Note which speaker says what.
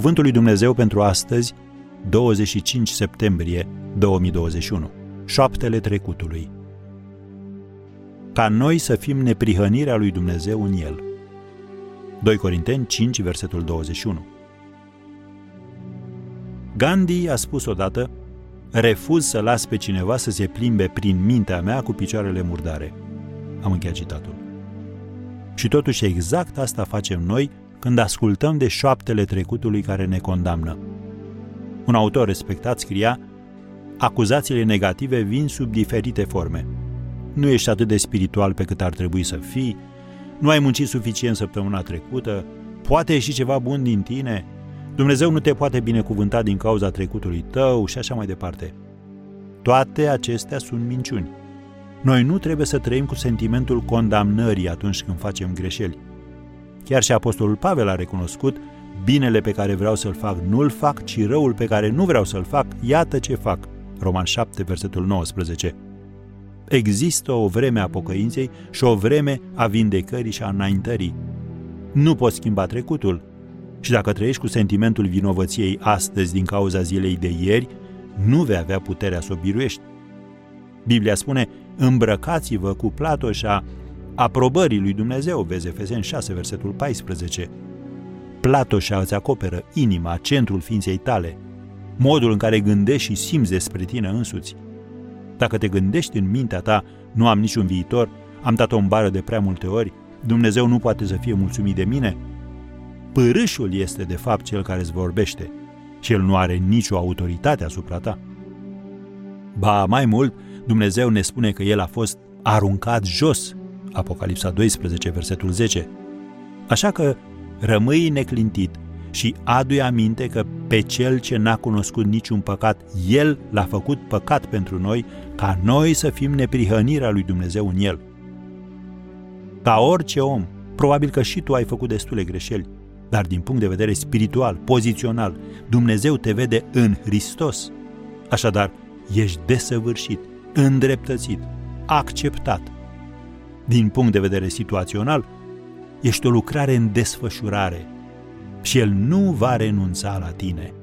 Speaker 1: Cuvântul lui Dumnezeu pentru astăzi, 25 septembrie 2021. Șoaptele trecutului. Ca noi să fim neprihănirea lui Dumnezeu în el. 2 Corinteni 5, versetul 21. Gandhi a spus odată: refuz să las pe cineva să se plimbe prin mintea mea cu picioarele murdare. Am încheiat citatul. Și totuși exact asta facem noi când ascultăm de șoaptele trecutului care ne condamnă. Un autor respectat scria: acuzațiile negative vin sub diferite forme. Nu ești atât de spiritual pe cât ar trebui să fii, nu ai muncit suficient săptămâna trecută, poate ieși ceva bun din tine, Dumnezeu nu te poate binecuvânta din cauza trecutului tău și așa mai departe. Toate acestea sunt minciuni. Noi nu trebuie să trăim cu sentimentul condamnării atunci când facem greșeli. Chiar și apostolul Pavel a recunoscut: binele pe care vreau să-l fac nu-l fac, ci răul pe care nu vreau să-l fac, iată ce fac. Roman 7, versetul 19. Există o vreme a pocăinței și o vreme a vindecării și a înaintării. Nu poți schimba trecutul. Și dacă trăiești cu sentimentul vinovăției astăzi din cauza zilei de ieri, nu vei avea puterea să o biruiești. Biblia spune: îmbrăcați-vă cu platoșa aprobării lui Dumnezeu, vezi Efeseni 6, versetul 14. Platoșa îți acoperă inima, centrul ființei tale, modul în care gândești și simți despre tine însuți. Dacă te gândești în mintea ta: nu am niciun viitor, am dat o bară de prea multe ori, Dumnezeu nu poate să fie mulțumit de mine, pârâșul este de fapt cel care îți vorbește și el nu are nicio autoritate asupra ta. Ba mai mult, Dumnezeu ne spune că el a fost aruncat jos, Apocalipsa 12, versetul 10. Așa că rămâi neclintit și adu-i aminte că pe cel ce n-a cunoscut niciun păcat, el l-a făcut păcat pentru noi, ca noi să fim neprihănirea lui Dumnezeu în el. Ca orice om, probabil că și tu ai făcut destule greșeli, dar din punct de vedere spiritual, pozițional, Dumnezeu te vede în Hristos. Așadar, ești desăvârșit, îndreptățit, acceptat. Din punct de vedere situațional, ești o lucrare în desfășurare și El nu va renunța la tine.